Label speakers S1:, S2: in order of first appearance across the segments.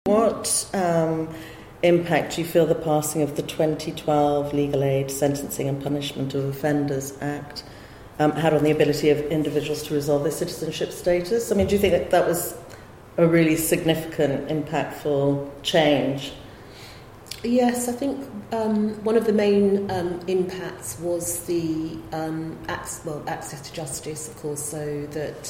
S1: What impact do you feel the passing of the 2012 Legal Aid Sentencing and Punishment of Offenders Act had on the ability of individuals to resolve their citizenship status? I mean, do you think that was a really significant, impactful change?
S2: Yes, I think one of the main impacts was the access to justice, of course, so that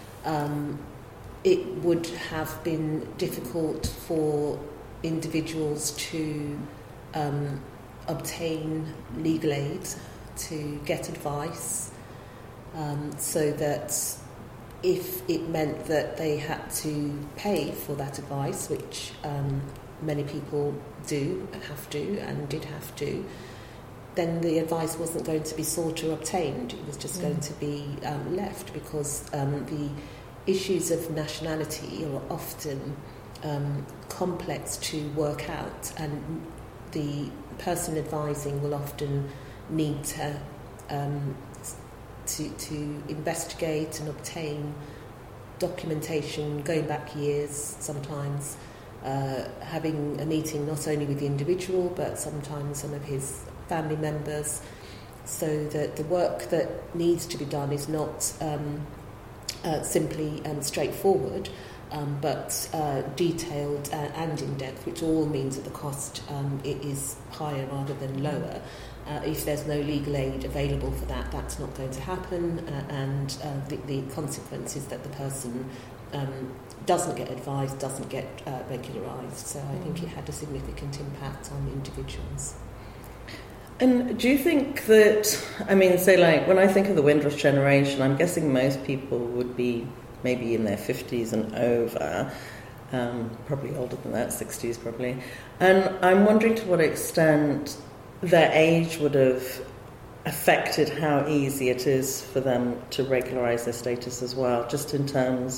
S2: it would have been difficult for individuals to obtain legal aid, to get advice, so that if it meant that they had to pay for that advice, which many people do have to and did have to, then the advice wasn't going to be sought or obtained. It was just going to be left, because the issues of nationality are often complex to work out, and the person advising will often need to investigate and obtain documentation going back years, sometimes having a meeting not only with the individual but sometimes some of his family members, so that the work that needs to be done is not simply straightforward, but detailed and in-depth, which all means that the cost is higher rather than lower. If there's no legal aid available for that, that's not going to happen, and the consequence is that the person doesn't get advice, doesn't get regularised. So I think it had a significant impact on individuals.
S1: And do you think that, I mean, say like, when I think of the Windrush generation, I'm guessing most people would be maybe in their 50s and over, probably older than that, 60s probably. And I'm wondering to what extent their age would have affected how easy it is for them to regularise their status as well, just in terms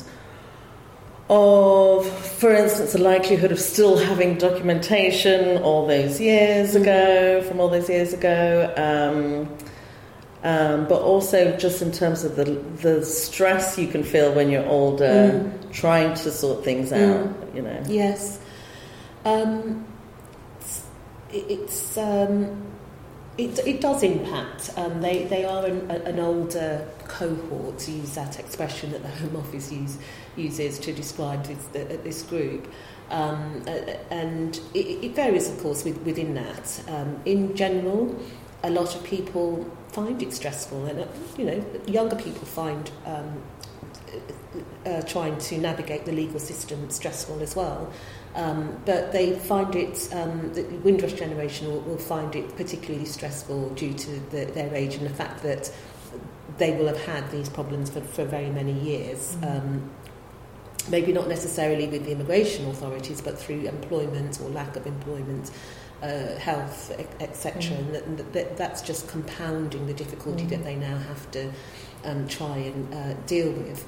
S1: of, for instance, the likelihood of still having documentation all those years ago, but also just in terms of the stress you can feel when you're older, trying to sort things out, you know.
S2: Yes. It does impact. They are an older cohort, to use that expression that the Home Office uses to describe this group. And it varies, of course, within that. In general, a lot of people find it stressful, and younger people find trying to navigate the legal system stressful as well. But they find it, the Windrush generation will find it particularly stressful due to their age and the fact that they will have had these problems for very many years. Maybe not necessarily with the immigration authorities, but through employment or lack of employment, health, etc. And that's just compounding the difficulty that they now have to try and deal with.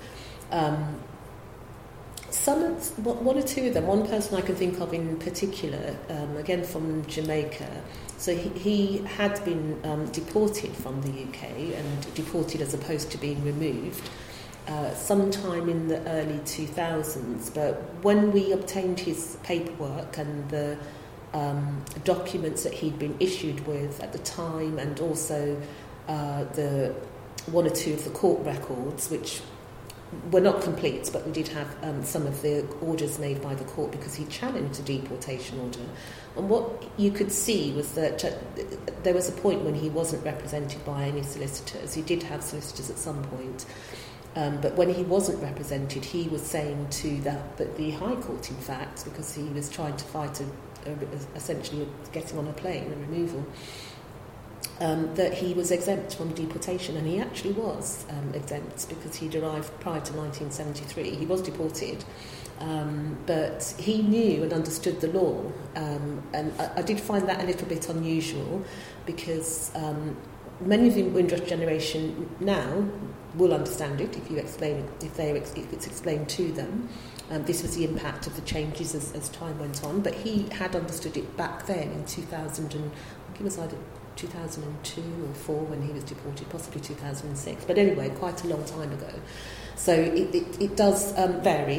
S2: One or two of them, one person I can think of in particular, again from Jamaica. So he had been deported from the UK, and deported as opposed to being removed, sometime in the early 2000s. But when we obtained his paperwork and the documents that he'd been issued with at the time, and also the one or two of the court records, which were not complete, but we did have some of the orders made by the court because he challenged the deportation order. And what you could see was that there was a point when he wasn't represented by any solicitors. He did have solicitors at some point, but when he wasn't represented, he was saying to the High Court, in fact, because he was trying to fight essentially getting on a plane and removal, that he was exempt from deportation, and he actually was exempt because he'd arrived prior to 1973. He was deported, but he knew and understood the law, and I did find that a little bit unusual, because many of the Windrush generation now will understand it if it's explained to them. This was the impact of the changes as time went on, but he had understood it back then in 2000, and I think it was either 2002 or 4 when he was deported, possibly 2006, but anyway, quite a long time ago. So it does vary,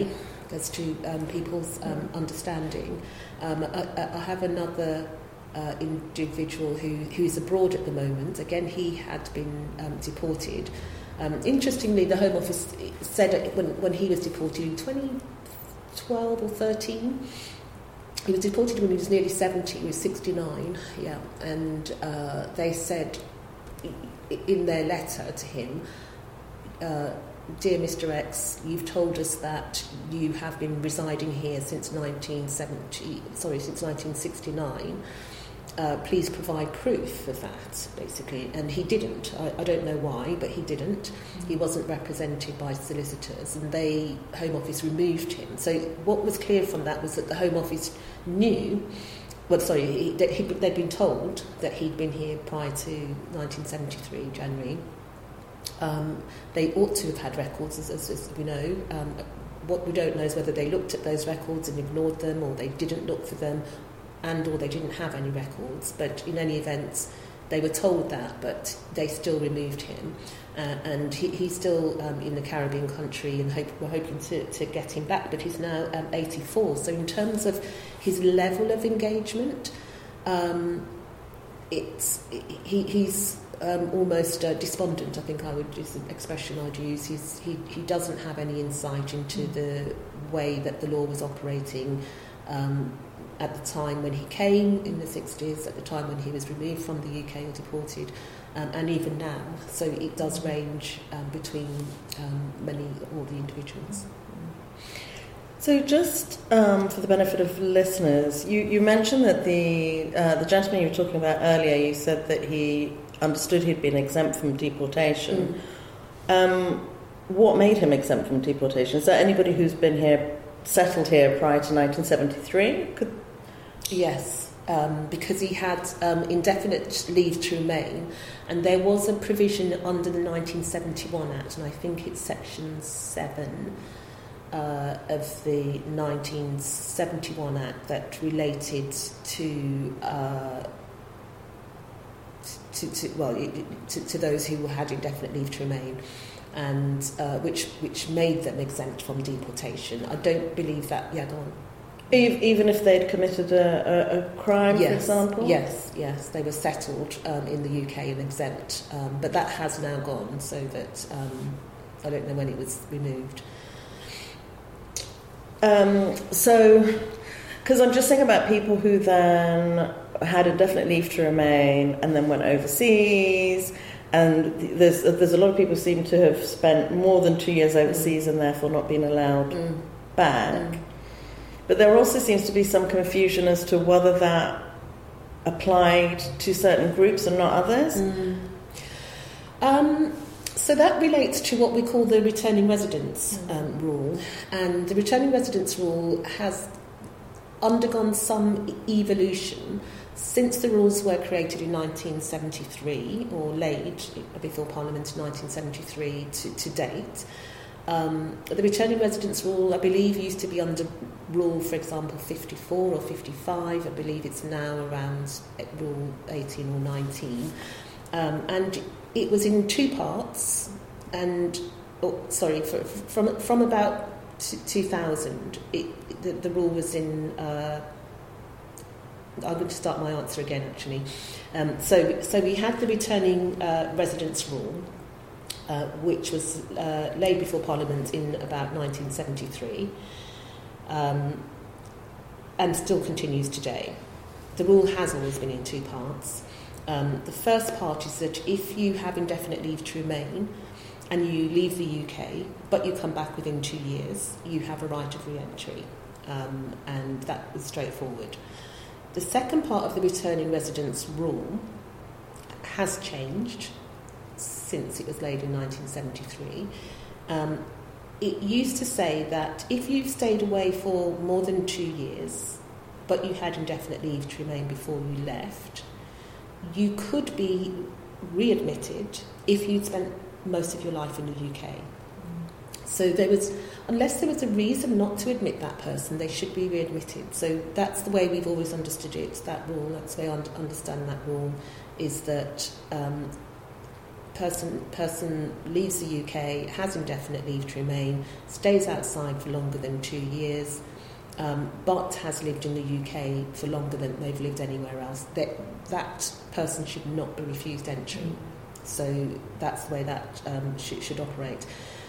S2: as to people's understanding. I have another individual who's abroad at the moment. Again, he had been deported. Interestingly, the Home Office said when he was deported in 2012 or 13, he was deported when he was nearly 70, he was 69, yeah, and they said in their letter to him, "Dear Mr. X, you've told us that you have been residing here since 1969. Please provide proof of that," basically. And he didn't. I don't know why, but he didn't. He wasn't represented by solicitors, and Home Office removed him. So what was clear from that was that the Home Office knew, they'd been told that he'd been here prior to 1973, January. They ought to have had records, as we know. What we don't know is whether they looked at those records and ignored them, or they didn't look for them, or they didn't have any records. But in any event, they were told that, but they still removed him. And he's still in the Caribbean country, and we're hoping to get him back, but he's now 84. So in terms of his level of engagement, he's almost despondent, I think is the expression I'd use. He doesn't have any insight into the way that the law was operating at the time when he came in the 60s, at the time when he was removed from the UK or deported, and even now. So it does range between all the individuals.
S1: So just for the benefit of listeners, you mentioned that the gentleman you were talking about earlier, you said that he understood he'd been exempt from deportation. What made him exempt from deportation? Is there anybody who's been here, settled here prior to 1973?
S2: Yes, because he had indefinite leave to remain, and there was a provision under the 1971 Act, and I think it's Section 7 of the 1971 Act that related to those who had indefinite leave to remain, and which made them exempt from deportation. I don't believe that. Yeah, go on.
S1: Even if they'd committed a crime,
S2: yes,
S1: for example?
S2: Yes, they were settled in the UK and exempt, but that has now gone, so that I don't know when it was removed.
S1: Because I'm just thinking about people who then had indefinite leave to remain and then went overseas, and there's a lot of people seem to have spent more than 2 years overseas and therefore not been allowed back. But there also seems to be some confusion as to whether that applied to certain groups and not others.
S2: So that relates to what we call the returning residence rule, and the returning residence rule has undergone some evolution since the rules were created in 1973, or laid before Parliament in 1973 to date. The returning residence rule, I believe, used to be under rule, for example, 54 or 55. I believe it's now around rule 18 or 19. And it was in two parts, and from about 2000, the rule was in. I'm going to start my answer again, actually. So we had the returning residence rule, which was laid before Parliament in about 1973, and still continues today. The rule has always been in two parts. The first part is that if you have indefinite leave to remain and you leave the UK, but you come back within 2 years, you have a right of re-entry, and that is straightforward. The second part of the returning residence rule has changed since it was laid in 1973. It used to say that if you've stayed away for more than 2 years, but you had indefinite leave to remain before you left, you could be readmitted if you'd spent most of your life in the UK. So unless there was a reason not to admit that person, they should be readmitted. So that's the way we've always understood it, that rule. That's the way I understand that rule, is that person leaves the UK, has indefinite leave to remain, stays outside for longer than 2 years, but has lived in the UK for longer than they've lived anywhere else, that person should not be refused entry. So that's the way that should operate.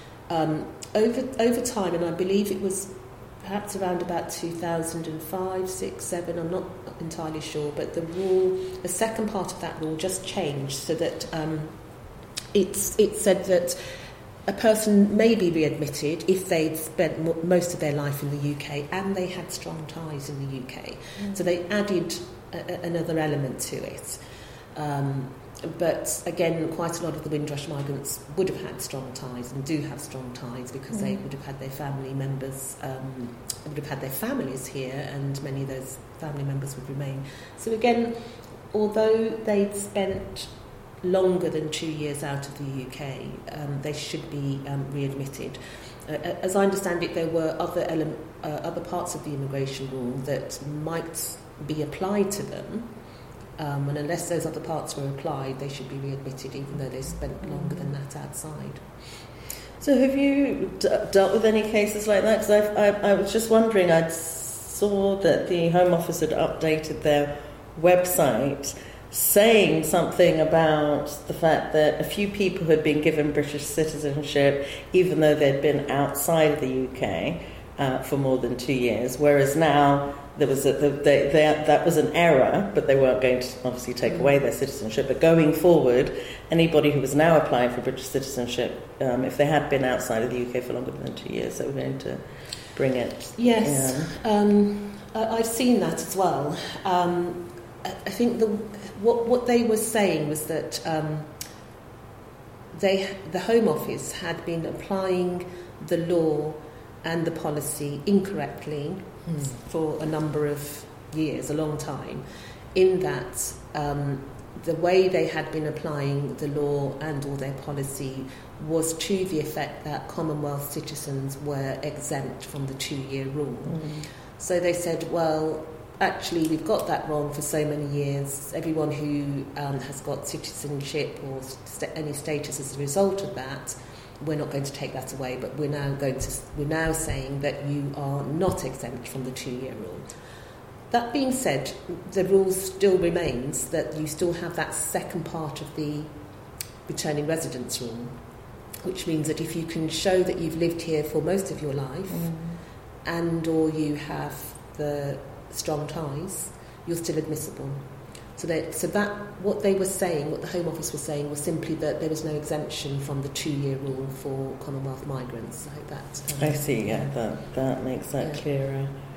S2: Over time, and I believe it was perhaps around about 2005, 6, 7, I'm not entirely sure, but the second part of that rule just changed so that it said that a person may be readmitted if they'd spent most of their life in the UK and they had strong ties in the UK. So they added another element to it. But again, quite a lot of the Windrush migrants would have had strong ties and do have strong ties because they would have had their family members, would have had their families here, and many of those family members would remain. So again, although they'd spent longer than 2 years out of the UK, they should be readmitted. As I understand it, there were other parts of the immigration rule that might be applied to them. And unless those other parts were applied, they should be readmitted, even though they spent longer than that outside.
S1: So have you dealt with any cases like that? Because I was just wondering, I saw that the Home Office had updated their website saying something about the fact that a few people had been given British citizenship even though they'd been outside of the UK for more than 2 years, whereas now there was that was an error, but they weren't going to obviously take away their citizenship. But going forward, anybody who was now applying for British citizenship, if they had been outside of the UK for longer than 2 years, they were going to bring it.
S2: Yes, I've seen that as well. I think what they were saying was that the Home Office had been applying the law and the policy incorrectly for a number of years, a long time, in that the way they had been applying the law and all their policy was to the effect that Commonwealth citizens were exempt from the 2-year rule. So they said, well, actually, we've got that wrong for so many years. Everyone who has got citizenship or any status as a result of that, we're not going to take that away, but we're now saying that you are not exempt from the 2-year rule. That being said, the rule still remains that you still have that second part of the returning residence rule, which means that if you can show that you've lived here for most of your life and or you have the strong ties, you're still admissible. So that what they were saying, what the Home Office was saying, was simply that there was no exemption from the 2-year rule for Commonwealth migrants. I hope that.
S1: I see. Yeah, that makes that clearer.